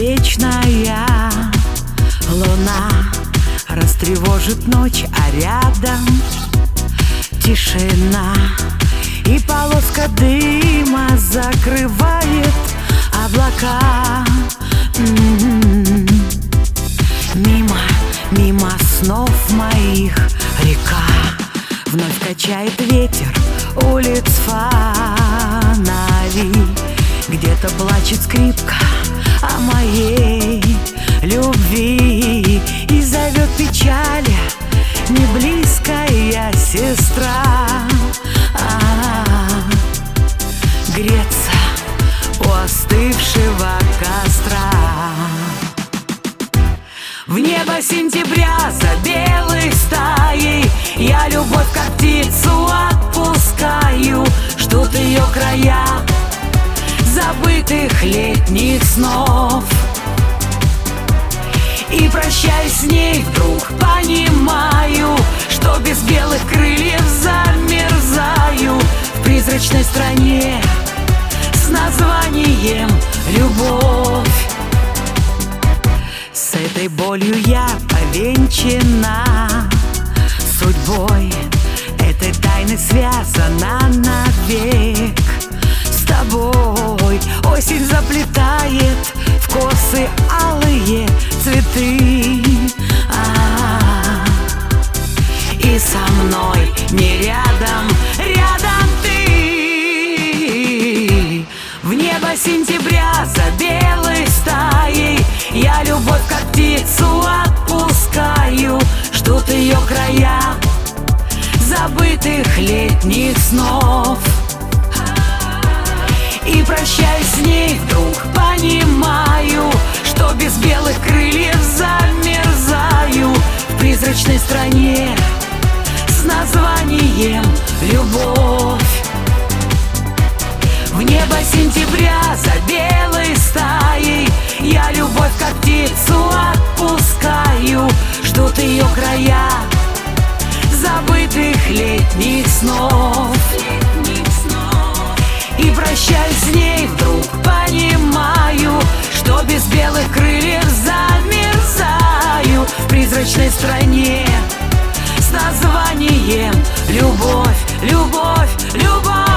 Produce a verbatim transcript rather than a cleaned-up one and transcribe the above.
вечная луна растревожит ночь, а рядом тишина, и полоска дыма закрывает облака. М-м-м. Мимо, мимо снов моих река вновь качает ветер улиц фонари. Где-то плачет скрипка о моей любви и зовет печали не близкая сестра. А-а-а. Греться у остывшего костра. В небо сентября за белой стаей я любовь как птицу отпускаю, ждут ее края забытых летних снов. И прощаясь с ней, вдруг понимаю, что без белых крыльев замерзаю в призрачной стране с названием любовь. С этой болью я повенчана судьбой, этой тайной связана навек с тобой. Осень заплетает в косы алые цветы, а-а-а. И со мной не рядом, рядом ты. В небо сентября за белой стаей я любовь как птицу отпускаю, ждут ее края забытых летних снов. И прощаясь с ней, вдруг понимаю, что без белых крыльев замерзаю в призрачной стране с названием любовь. В небо сентября за белой стаей я любовь как птицу отпускаю, ждут ее края забытых летних снов. И прощаясь с ней, вдруг понимаю, что без белых крыльев замерзаю в призрачной стране с названием любовь, любовь, любовь.